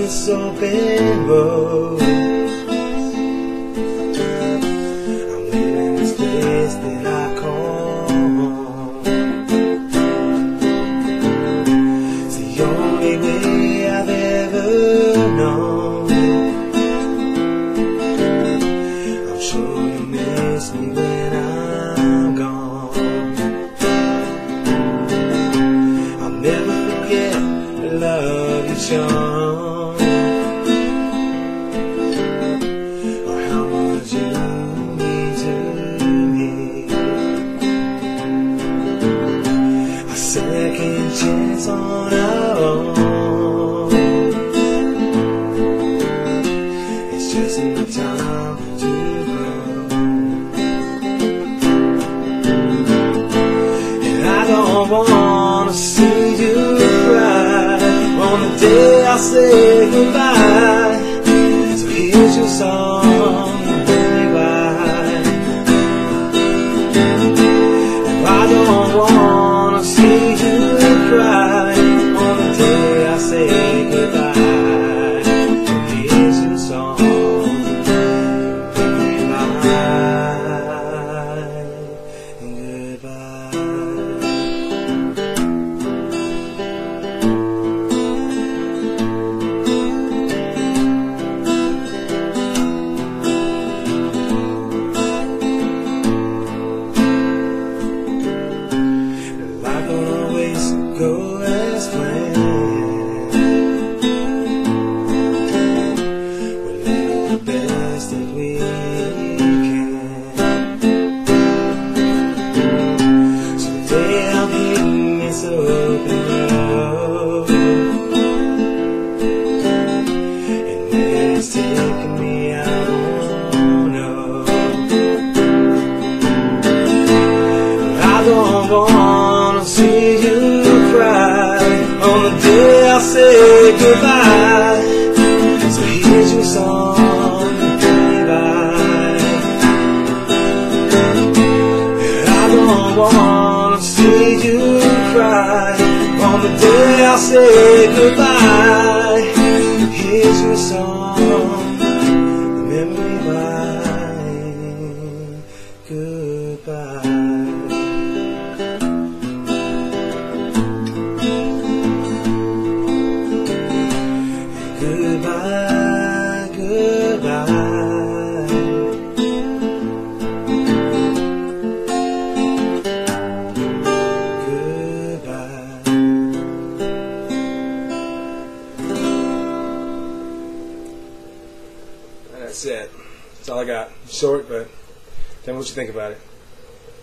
this open road. I'm leaving this place that I call home. It's the only way I've ever known. I'm sure you miss me when I'm gone. I'll never forget the love you shown, or how much you mean to me. A second chance on our own. It's just enough time to grow. And I don't wanna see you cry on the day I say goodbye. So here's your song, baby. And I don't wanna see you cry on the day I say goodbye. So here's your song, goodbye and goodbye. Life don't always go as planned. We'll live the best that we can. So today I'm hitting this open road, and where it's taking me I won't know. I don't wanna see you cry on the day I say goodbye. So here's your song, baby. And I don't wanna see you cry on the day I say goodbye. Here's your song, the memory line, goodbye. Goodbye, goodbye. Goodbye. That's it. That's all I got. Short, but tell me what you think about it.